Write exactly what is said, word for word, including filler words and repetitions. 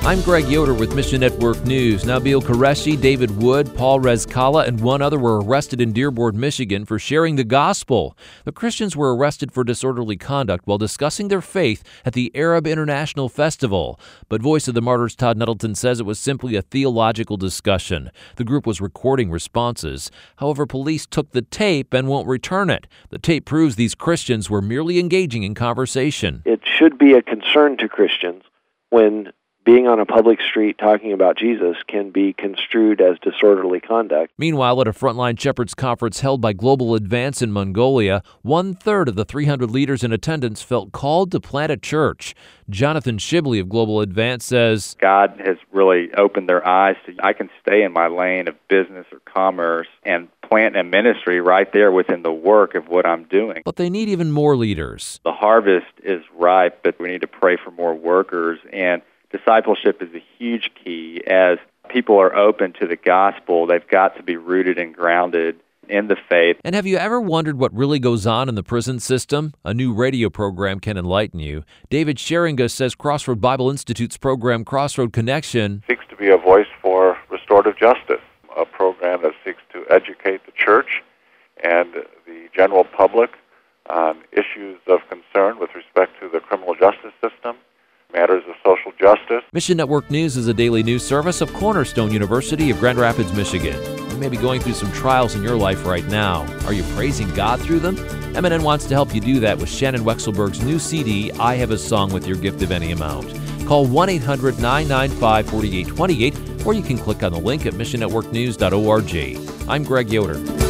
I'm Greg Yoder with Mission Network News. Nabil Qureshi, David Wood, Paul Rezkala, and one other were arrested in Dearborn, Michigan for sharing the gospel. The Christians were arrested for disorderly conduct while discussing their faith at the Arab International Festival. But Voice of the Martyrs Todd Nettleton says it was simply a theological discussion. The group was recording responses. However, police took the tape and won't return it. The tape proves these Christians were merely engaging in conversation. It should be a concern to Christians when being on a public street talking about Jesus can be construed as disorderly conduct. Meanwhile, at a Frontline Shepherds conference held by Global Advance in Mongolia, one-third of the three hundred leaders in attendance felt called to plant a church. Jonathan Shibley of Global Advance says, God has really opened their eyes to, I can stay in my lane of business or commerce and plant a ministry right there within the work of what I'm doing. But they need even more leaders. The harvest is ripe, but we need to pray for more workers, and discipleship is a huge key. As people are open to the gospel, they've got to be rooted and grounded in the faith. And have you ever wondered what really goes on in the prison system? A new radio program can enlighten you. David Scheringa says Crossroad Bible Institute's program Crossroad Connection seeks to be a voice for restorative justice, a program that seeks to educate the church and the general public on issues of concern with respect to the criminal justice system, matters of social justice. Mission Network News is a daily news service of Cornerstone University of Grand Rapids, Michigan. You may be going through some trials in your life right now. Are you praising God through them? M N N wants to help you do that with Shannon Wexelberg's new C D, I Have a Song with Your Gift of Any Amount. Call one eight hundred nine nine five four eight two eight, or you can click on the link at mission network news dot org. I'm Greg Yoder.